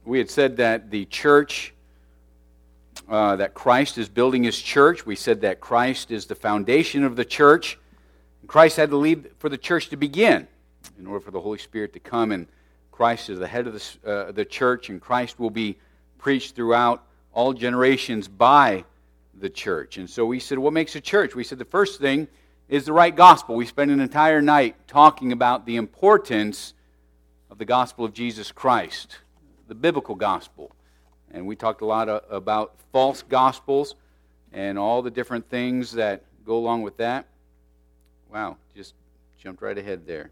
We had said that the church, that Christ is building His church. We said that Christ is the foundation of the church. Christ had to leave for the church to begin in order for the Holy Spirit to come, and Christ is the head of the church, and Christ will be preached throughout all generations by the church. And so we said, what makes a church? We said the first thing is the right gospel. We spent an entire night talking about the importance of the gospel of Jesus Christ, the biblical gospel. And we talked a lot about false gospels and all the different things that go along with that. Wow, just jumped right ahead there.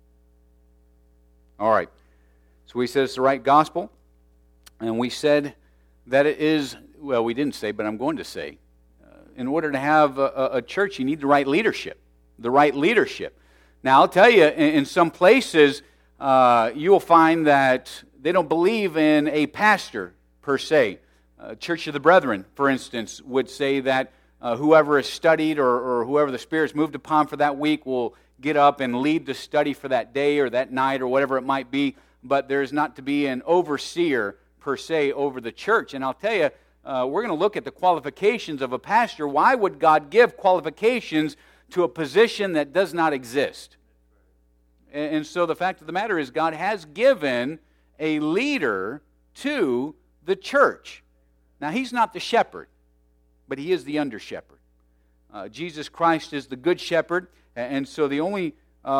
All right. So we said it's the right gospel. And we said that it is, well, we didn't say, but I'm going to say, in order to have a church, you need the right leadership. The right leadership. Now, I'll tell you, in some places, you will find that they don't believe in a pastor, per se. Church of the Brethren, for instance, would say that whoever is studied or whoever the Spirit's moved upon for that week will get up and lead the study for that day or that night or whatever it might be, but there's not to be an overseer, per se, over the church. And I'll tell you, we're going to look at the qualifications of a pastor. Why would God give qualifications to a position that does not exist? And so the fact of the matter is God has given a leader to the church. Now, He's not the shepherd, but He is the under-shepherd. Jesus Christ is the good shepherd, and so the only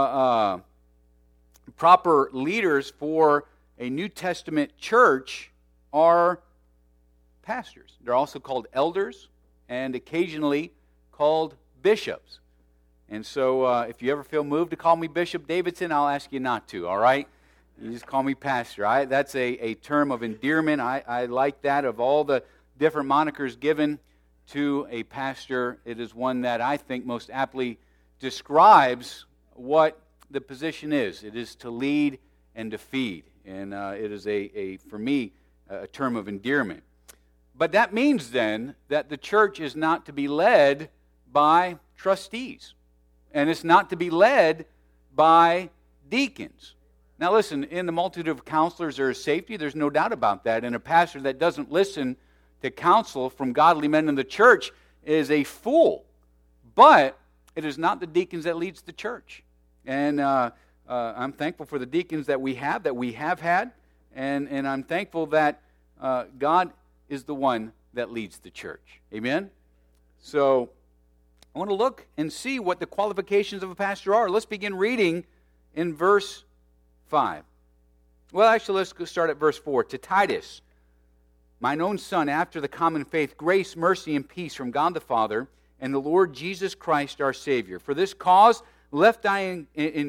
proper leaders for a New Testament church are pastors. They're also called elders and occasionally called bishops. And so if you ever feel moved to call me Bishop Davidson, I'll ask you not to, all right? You just call me pastor. That's a term of endearment. I like that. Of all the different monikers given to a pastor, it is one that I think most aptly describes what the position is. It is to lead and to feed. And it is, for me, a term of endearment. But that means then that the church is not to be led by trustees. And it's not to be led by deacons. Now listen, in the multitude of counselors there is safety. There's no doubt about that. And a pastor that doesn't listen to counsel from godly men in the church is a fool. But it is not the deacons that leads the church. And I'm thankful for the deacons that we have had. And I'm thankful that God is the one that leads the church. Amen? So I want to look and see what the qualifications of a pastor are. Let's begin reading in verse 5. Well, actually, let's go start at verse 4. To Titus, mine own son, after the common faith, grace, mercy, and peace from God the Father and the Lord Jesus Christ our Savior. For this cause left I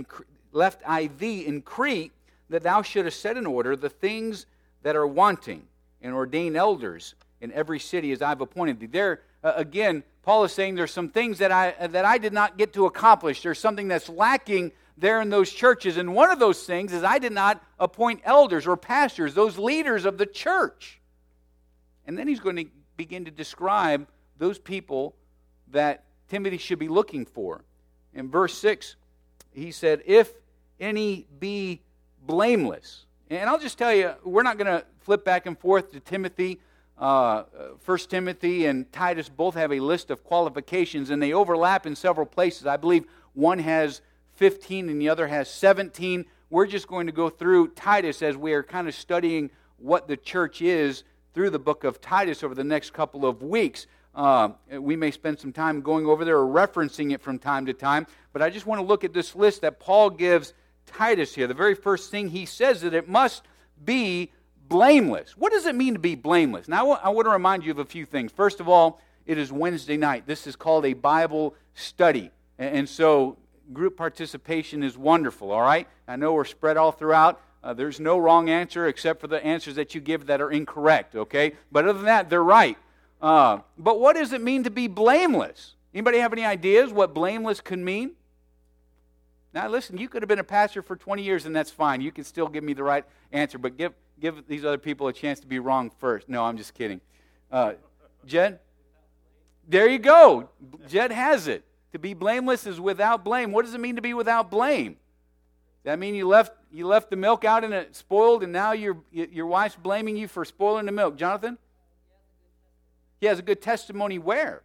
thee in Crete, that thou shouldest set in order the things that are wanting, and ordain elders in every city as I have appointed thee. There, again, Paul is saying there's some things that I did not get to accomplish. There's something that's lacking there in those churches. And one of those things is I did not appoint elders or pastors, those leaders of the church. And then he's going to begin to describe those people that Timothy should be looking for. In verse 6, he said, if any be blameless. And I'll just tell you, we're not going to flip back and forth to Timothy. 1 Timothy and Titus both have a list of qualifications, and they overlap in several places. I believe one has 15 and the other has 17. We're just going to go through Titus as we are kind of studying what the church is through the book of Titus over the next couple of weeks. We may spend some time going over there or referencing it from time to time, but I just want to look at this list that Paul gives Titus here. The very first thing he says that it must be blameless. What does it mean to be blameless? Now, I want to remind you of a few things. First of all, it is Wednesday night. This is called a Bible study. And so group participation is wonderful, all right? I know we're spread all throughout. There's no wrong answer except for the answers that you give that are incorrect, okay? But other than that, they're right. But what does it mean to be blameless? Anybody have any ideas what blameless could mean? Now listen, you could have been a pastor for 20 years and that's fine. You can still give me the right answer, but give these other people a chance to be wrong first. No, I'm just kidding. Jed? There you go. Jed has it. To be blameless is without blame. What does it mean to be without blame? Does that mean you left the milk out and it spoiled, and now your wife's blaming you for spoiling the milk? Jonathan? He has a good testimony where?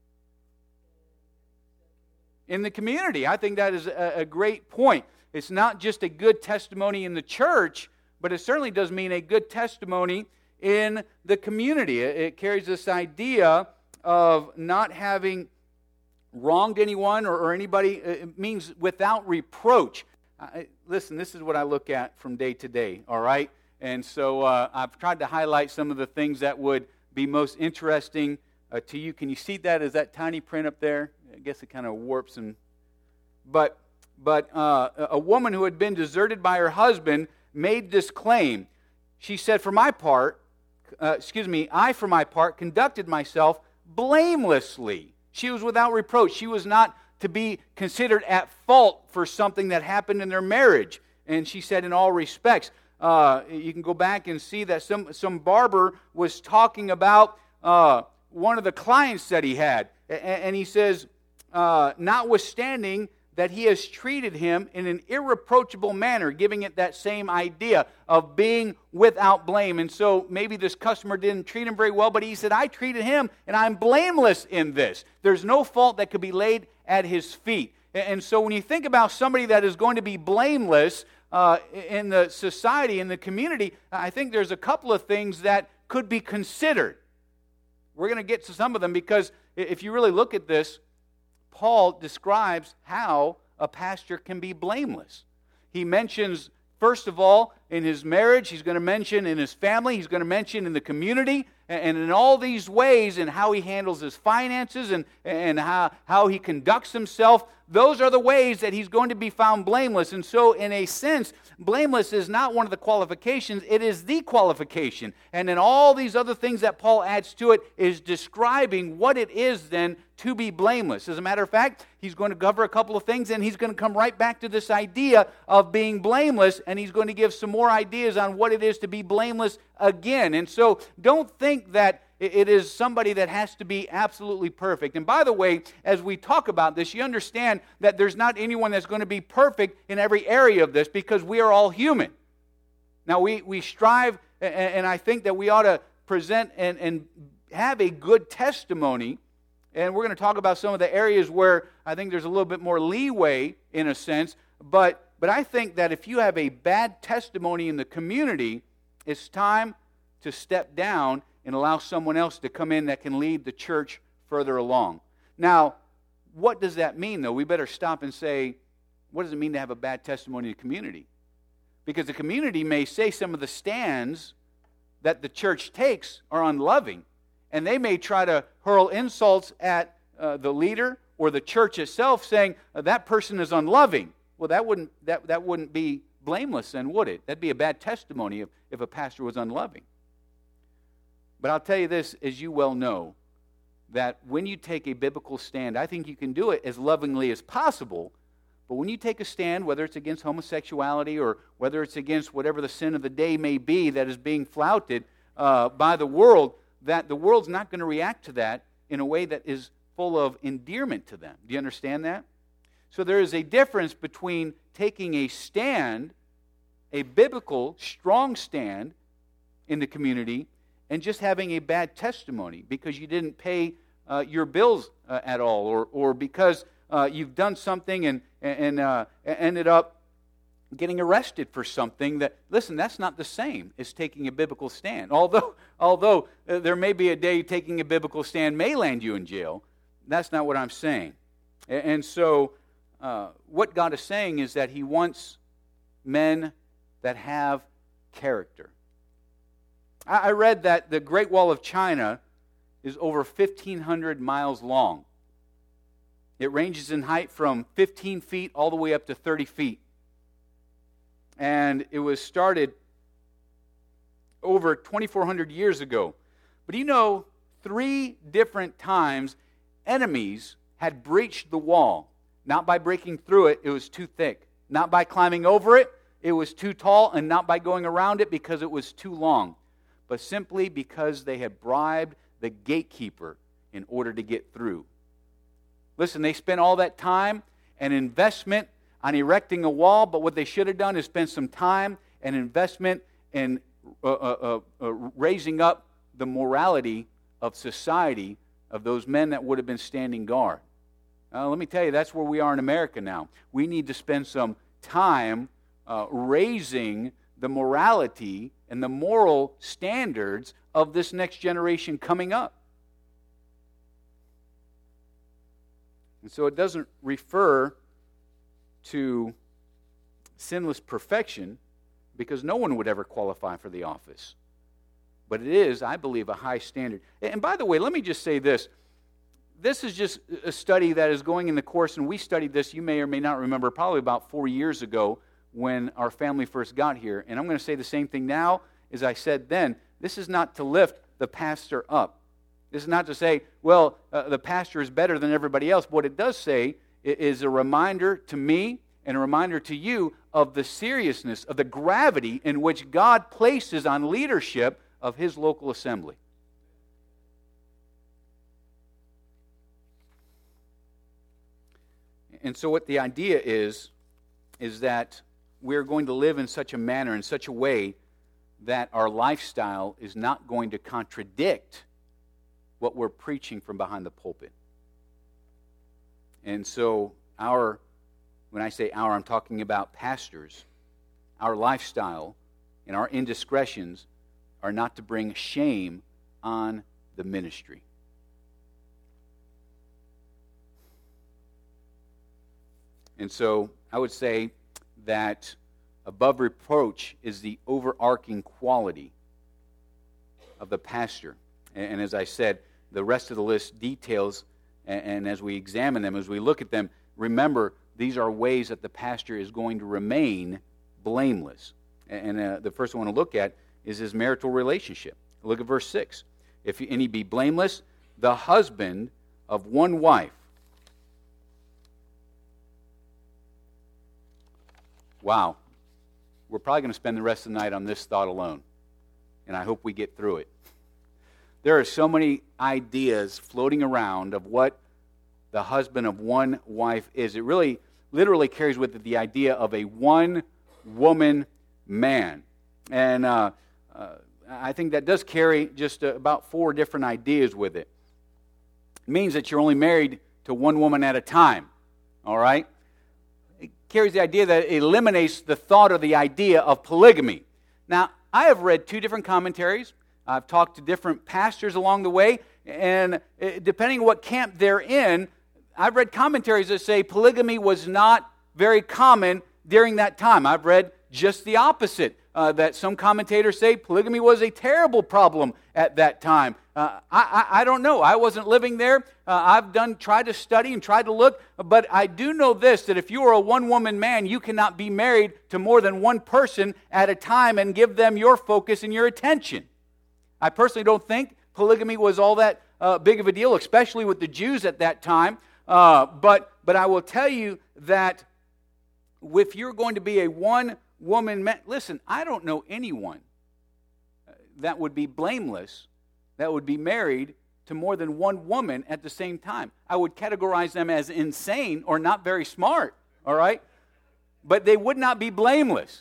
In the community. I think that is a great point. It's not just a good testimony in the church, but it certainly does mean a good testimony in the community. It carries this idea of not having wronged anyone or anybody. It means without reproach. Listen, this is what I look at from day to day, all right? And so I've tried to highlight some of the things that would be most interesting to you. Can you see that? Is that tiny print up there? I guess it kind of warps and... But a woman who had been deserted by her husband made this claim. She said, I for my part conducted myself blamelessly. She was without reproach. She was not to be considered at fault for something that happened in their marriage. And she said in all respects. You can go back and see that some barber was talking about one of the clients that he had. And he says, notwithstanding that he has treated him in an irreproachable manner, giving it that same idea of being without blame. And so maybe this customer didn't treat him very well, but he said, I treated him and I'm blameless in this. There's no fault that could be laid at his feet. And so when you think about somebody that is going to be blameless in the society, in the community, I think there's a couple of things that could be considered. We're going to get to some of them because if you really look at this, Paul describes how a pastor can be blameless. He mentions, first of all, in his marriage, he's going to mention in his family, he's going to mention in the community, and in all these ways, and how he handles his finances and how he conducts himself. Those are the ways that he's going to be found blameless. And so, in a sense, blameless is not one of the qualifications, it is the qualification. And then all these other things that Paul adds to it is describing what it is then to be blameless. As a matter of fact, he's going to cover a couple of things, and he's going to come right back to this idea of being blameless, and he's going to give some more ideas on what it is to be blameless again. And so, don't think that it is somebody that has to be absolutely perfect. And by the way, as we talk about this, you understand that there's not anyone that's going to be perfect in every area of this because we are all human. Now, we strive, and I think that we ought to present and have a good testimony. And we're going to talk about some of the areas where I think there's a little bit more leeway in a sense. But I think that if you have a bad testimony in the community, it's time to step down and allow someone else to come in that can lead the church further along. Now, what does that mean, though? We better stop and say, what does it mean to have a bad testimony in the community? Because the community may say some of the stands that the church takes are unloving, and they may try to hurl insults at the leader or the church itself, saying that person is unloving. Well, that wouldn't be blameless, then, would it? That'd be a bad testimony if a pastor was unloving. But I'll tell you this, as you well know, that when you take a biblical stand, I think you can do it as lovingly as possible, but when you take a stand, whether it's against homosexuality or whether it's against whatever the sin of the day may be that is being flouted by the world, that the world's not going to react to that in a way that is full of endearment to them. Do you understand that? So there is a difference between taking a stand, a biblical, strong stand in the community, and just having a bad testimony because you didn't pay your bills at all, or because you've done something and ended up getting arrested for something that, listen, that's not the same as taking a biblical stand. Although there may be a day taking a biblical stand may land you in jail, that's not what I'm saying. And so what God is saying is that He wants men that have character. I read that the Great Wall of China is over 1,500 miles long. It ranges in height from 15 feet all the way up to 30 feet. And it was started over 2,400 years ago. But you know, 3 different times enemies had breached the wall. Not by breaking through it, it was too thick. Not by climbing over it, it was too tall. And not by going around it because it was too long. But simply because they had bribed the gatekeeper in order to get through. Listen, they spent all that time and investment. on erecting a wall, but what they should have done is spend some time and investment in raising up the morality of society of those men that would have been standing guard. Let me tell you, that's where we are in America now. We need to spend some time raising the morality and the moral standards of this next generation coming up. And so it doesn't refer to sinless perfection, because no one would ever qualify for the office. But it is, I believe, a high standard. And by the way, let me just say this. This is just a study that is going in the course, and we studied this, you may or may not remember, probably about 4 years ago when our family first got here. And I'm going to say the same thing now as I said then. This is not to lift the pastor up. This is not to say, well, the pastor is better than everybody else. What it does say is a reminder to me and a reminder to you of the seriousness, of the gravity in which God places on leadership of His local assembly. And so what the idea is that we're going to live in such a manner, in such a way, that our lifestyle is not going to contradict what we're preaching from behind the pulpit. And so when I say I'm talking about pastors. Our lifestyle and our indiscretions are not to bring shame on the ministry. And so I would say that above reproach is the overarching quality of the pastor. And as I said, the rest of the list details, and as we examine them, as we look at them, remember, these are ways that the pastor is going to remain blameless. And the first one to look at is his marital relationship. Look at verse 6. If any be blameless, the husband of one wife. Wow. We're probably going to spend the rest of the night on this thought alone. And I hope we get through it. There are so many ideas floating around of what the husband of one wife is. It really literally carries with it the idea of a one-woman man. And I think that does carry just about 4 different ideas with it. It means that you're only married to one woman at a time. All right? It carries the idea that it eliminates the thought or the idea of polygamy. Now, I have read 2 different commentaries. I've talked to different pastors along the way, and depending on what camp they're in, I've read commentaries that say polygamy was not very common during that time. I've read just the opposite, that some commentators say polygamy was a terrible problem at that time. I don't know. I wasn't living there. I've tried to study and tried to look, but I do know this, that if you are a one-woman man, you cannot be married to more than one person at a time and give them your focus and your attention. I personally don't think polygamy was all that big of a deal, especially with the Jews at that time. But I will tell you that if you're going to be a one-woman man, listen, I don't know anyone that would be blameless, that would be married to more than one woman at the same time. I would categorize them as insane or not very smart, all right? But they would not be blameless.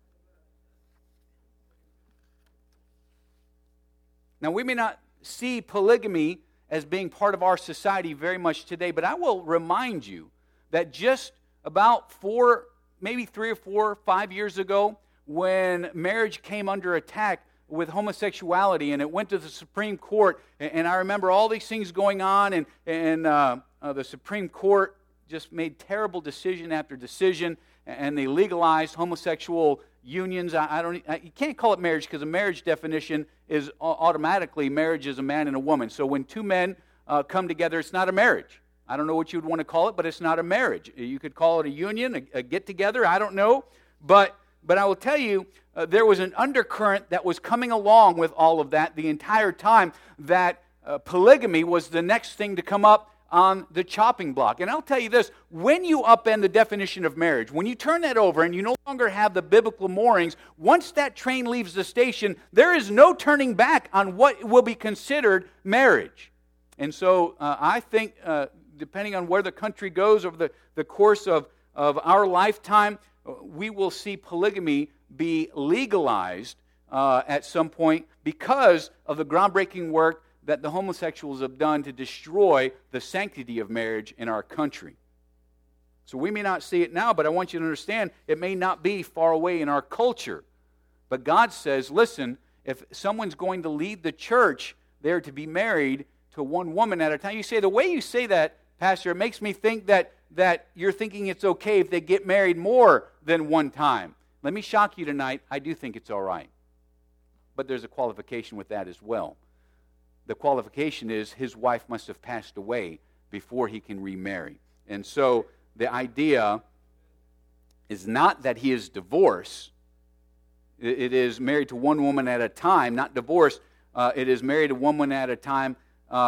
Now, we may not see polygamy as being part of our society very much today, but I will remind you that just about 3 or 4 or 5 years ago, when marriage came under attack with homosexuality, and it went to the Supreme Court, and I remember all these things going on, and the Supreme Court just made terrible decision after decision, and they legalized homosexual unions. You can't call it marriage, because a marriage definition is automatically marriage is a man and a woman. So when 2 men come together, it's not a marriage. I don't know what you would want to call it, but it's not a marriage. You could call it a union, a get-together, I don't know. But I will tell you, there was an undercurrent that was coming along with all of that the entire time, that polygamy was the next thing to come up on the chopping block. And I'll tell you this, when you upend the definition of marriage, when you turn that over and you no longer have the biblical moorings, once that train leaves the station, there is no turning back on what will be considered marriage. And so I think, depending on where the country goes over the course of of our lifetime, we will see polygamy be legalized at some point because of the groundbreaking work that the homosexuals have done to destroy the sanctity of marriage in our country. So we may not see it now, but I want you to understand it may not be far away in our culture. But God says, listen, if someone's going to lead the church, they're to be married to one woman at a time. You say, the way you say that, Pastor, it makes me think that you're thinking it's okay if they get married more than one time. Let me shock you tonight. I do think it's all right. But there's a qualification with that as well. The qualification is his wife must have passed away before he can remarry. And so the idea is not that he is divorced. It is married to one woman at a time, not divorced. It is married to one woman at a time.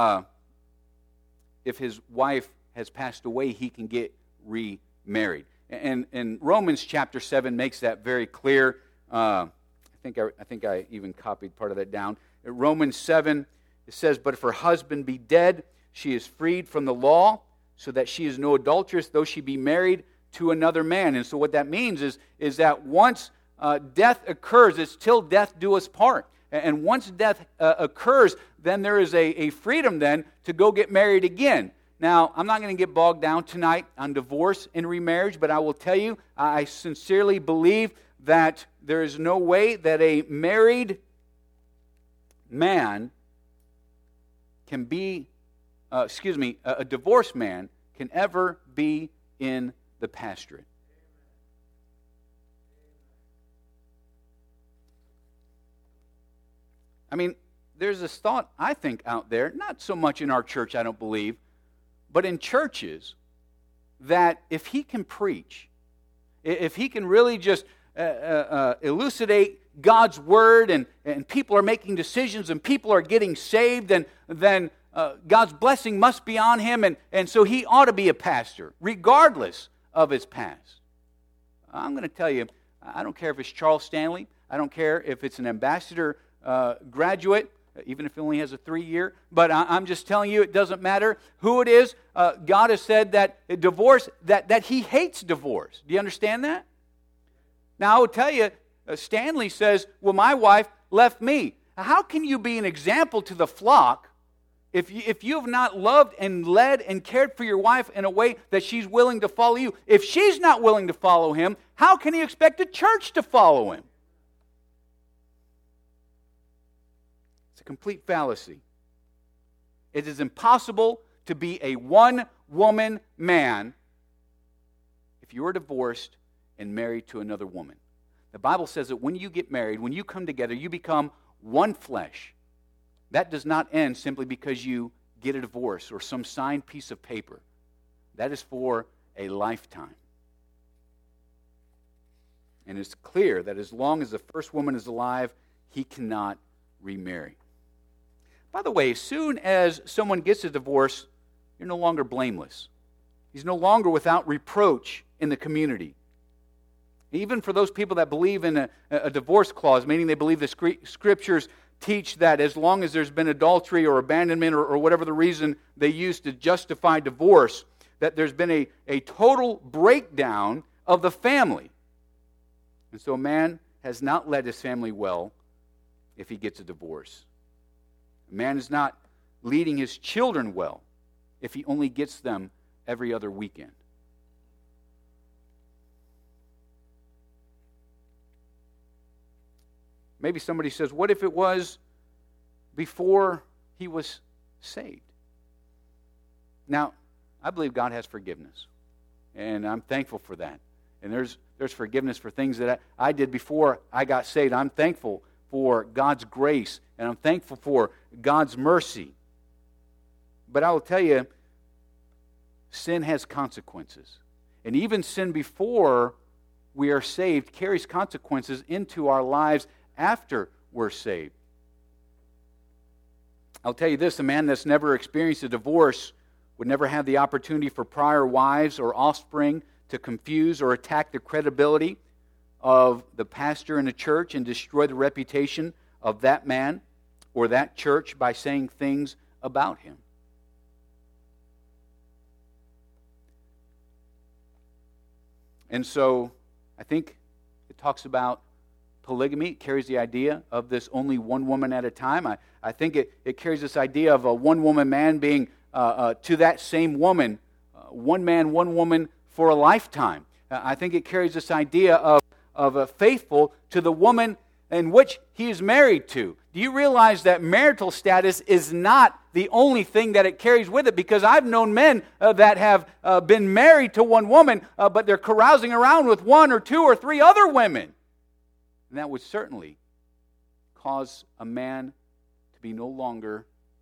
If his wife has passed away, he can get remarried. And Romans chapter 7 makes that very clear. I think I even copied part of that down. In Romans 7, it says, "But if her husband be dead, she is freed from the law, so that she is no adulteress, though she be married to another man." And so what that means is that once death occurs, it's till death do us part. And once death occurs, then there is a freedom then to go get married again. Now, I'm not going to get bogged down tonight on divorce and remarriage, but I will tell you, I sincerely believe that there is no way that a married man can be, a divorced man can ever be in the pastorate. I mean, there's this thought, I think, out there, not so much in our church, I don't believe, but in churches, that if he can preach, if he can really just elucidate God's word, and people are making decisions, and people are getting saved, and then God's blessing must be on him, and so he ought to be a pastor, regardless of his past. I'm going to tell you, I don't care if it's Charles Stanley, I don't care if it's an ambassador graduate, even if he only has a 3-year, but I'm just telling you, it doesn't matter who it is. God has said that divorce, that he hates divorce. Do you understand that? Now, I will tell you, Stanley says, well, my wife left me. How can you be an example to the flock if you have not loved and led and cared for your wife in a way that she's willing to follow you? If she's not willing to follow him, how can he expect the church to follow him? It's a complete fallacy. It is impossible to be a one-woman man if you are divorced and married to another woman. The Bible says that when you get married, when you come together, you become one flesh. That does not end simply because you get a divorce or some signed piece of paper. That is for a lifetime. And it's clear that as long as the first woman is alive, he cannot remarry. By the way, as soon as someone gets a divorce, you're no longer blameless. He's no longer without reproach in the community. Even for those people that believe in a divorce clause, meaning they believe the scriptures teach that as long as there's been adultery or abandonment or whatever the reason they use to justify divorce, that there's been a total breakdown of the family. And so a man has not led his family well if he gets a divorce. A man is not leading his children well if he only gets them every other weekend. Maybe somebody says, what if it was before he was saved? Now, I believe God has forgiveness, and I'm thankful for that. And there's forgiveness for things that I did before I got saved. I'm thankful for God's grace, and I'm thankful for God's mercy. But I will tell you, sin has consequences. And even sin before we are saved carries consequences into our lives after we're saved. I'll tell you this, a man that's never experienced a divorce would never have the opportunity for prior wives or offspring to confuse or attack the credibility of the pastor in the church and destroy the reputation of that man or that church by saying things about him. And so I think it talks about polygamy. It carries the idea of this only one woman at a time. I think it carries this idea of a one-woman man being to that same woman, one man, one woman for a lifetime. I think it carries this idea of a faithful to the woman in which he is married to. Do you realize that marital status is not the only thing that it carries with it? Because I've known men that have been married to one woman, but they're carousing around with one or two or three other women. And that would certainly cause a man to be no longer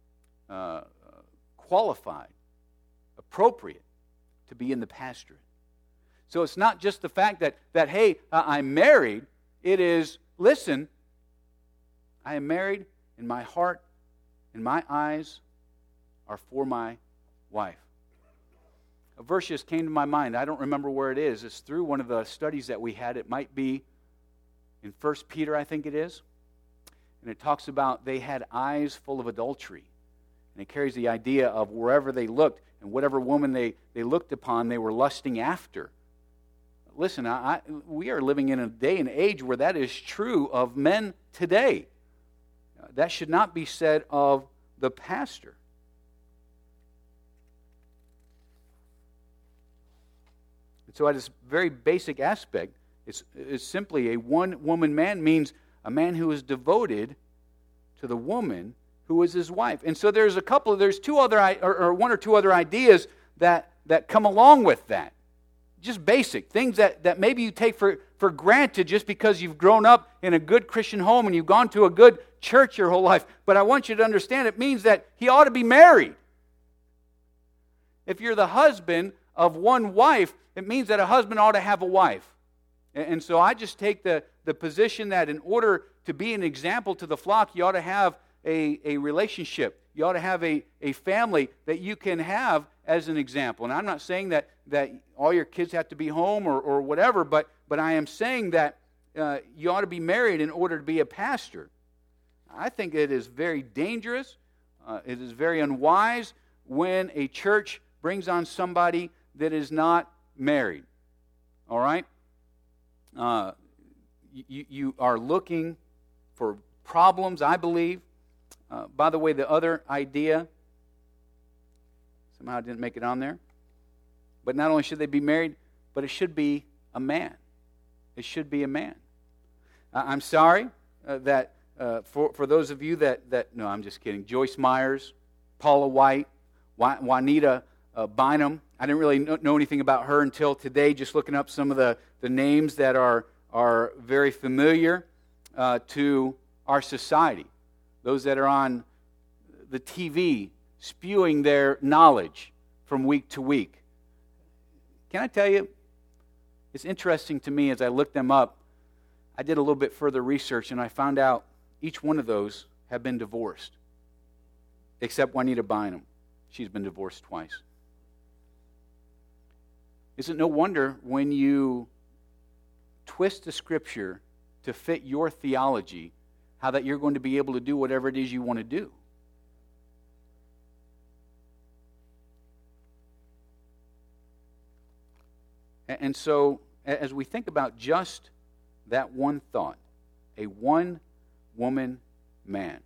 qualified, appropriate to be in the pastorate. So it's not just the fact that hey, I'm married. It is, listen, I am married, and my heart and my eyes are for my wife. A verse just came to my mind. I don't remember where it is. It's through one of the studies that we had. It might be in 1 Peter, I think it is. And it talks about they had eyes full of adultery. And it carries the idea of wherever they looked and whatever woman they looked upon, they were lusting after. Listen, we are living in a day and age where that is true of men today. That should not be said of the pastor. And so at this very basic aspect, it's simply a one-woman man means a man who is devoted to the woman who is his wife. And so there's two other, or one or two other ideas that come along with that. Just basic things that maybe you take for granted just because you've grown up in a good Christian home and you've gone to a good church your whole life. But I want you to understand it means that he ought to be married. If you're the husband of one wife, it means that a husband ought to have a wife. And so I just take the position that in order to be an example to the flock, you ought to have a relationship. You ought to have a family that you can have as an example. And I'm not saying that all your kids have to be home or whatever, but I am saying that you ought to be married in order to be a pastor. I think it is very dangerous. It is very unwise when a church brings on somebody that is not married. All right? You are looking for problems, I believe. By the way, the other idea, somehow I didn't make it on there, but not only should they be married, but it should be a man. It should be a man. I'm sorry that for those of you that no, I'm just kidding. Joyce Myers, Paula White, Juanita Bynum. I didn't really know anything about her until today, just looking up some of the names that are very familiar to our society. Those that are on the TV spewing their knowledge from week to week. Can I tell you, it's interesting to me as I looked them up. I did a little bit further research and I found out each one of those have been divorced. Except Juanita Bynum. She's been divorced twice. Is it no wonder when you twist the Scripture to fit your theology, how that you're going to be able to do whatever it is you want to do? And so, as we think about just that one thought, a one-woman man,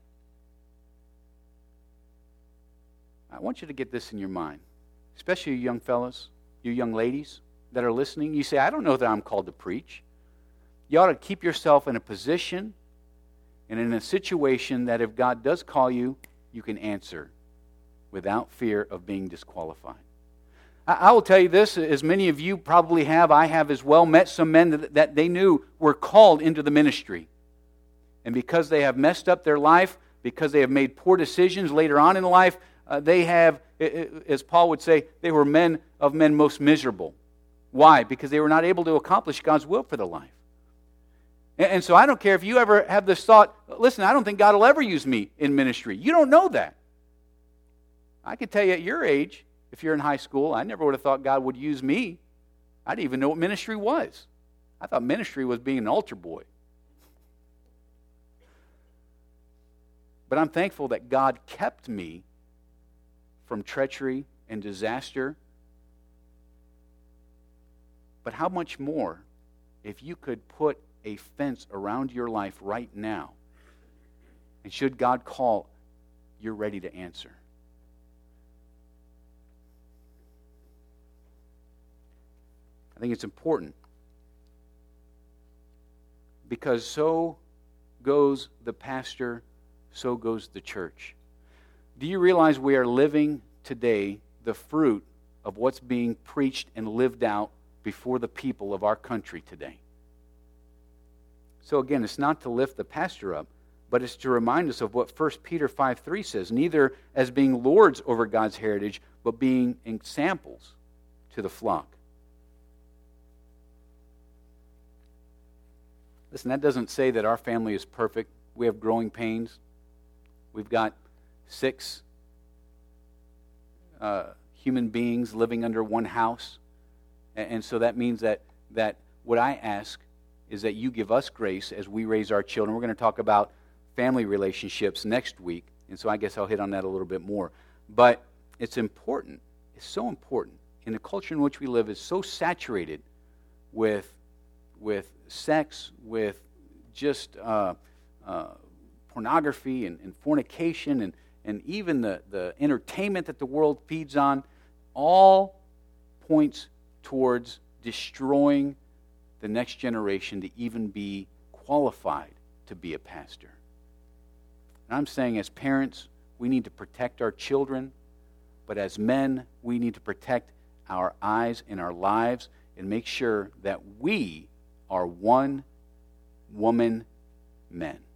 I want you to get this in your mind, especially you young fellas, you young ladies that are listening. You say, I don't know that I'm called to preach. You ought to keep yourself in a position and in a situation that if God does call you, you can answer without fear of being disqualified. I will tell you this, as many of you probably have, I have as well, met some men that they knew were called into the ministry. And because they have messed up their life, because they have made poor decisions later on in life, they have, as Paul would say, they were men of men most miserable. Why? Because they were not able to accomplish God's will for their life. And so I don't care if you ever have this thought, listen, I don't think God will ever use me in ministry. You don't know that. I can tell you at your age, if you're in high school, I never would have thought God would use me. I didn't even know what ministry was. I thought ministry was being an altar boy. But I'm thankful that God kept me from treachery and disaster. But how much more if you could put a fence around your life right now, and should God call, you're ready to answer. I think it's important because so goes the pastor, so goes the church. Do you realize we are living today the fruit of what's being preached and lived out before the people of our country today? So again, it's not to lift the pastor up, but it's to remind us of what 1 Peter 5:3 says, neither as being lords over God's heritage, but being examples to the flock. Listen, that doesn't say that our family is perfect. We have growing pains. We've got 6 human beings living under one house. And so that means that what I ask is that you give us grace as we raise our children. We're going to talk about family relationships next week, and so I guess I'll hit on that a little bit more. But it's important. It's so important. In the culture in which we live is so saturated with sex, with just pornography and fornication and even the entertainment that the world feeds on, all points towards destroying the next generation to even be qualified to be a pastor. And I'm saying as parents, we need to protect our children, but as men, we need to protect our eyes and our lives and make sure that we are one-woman men.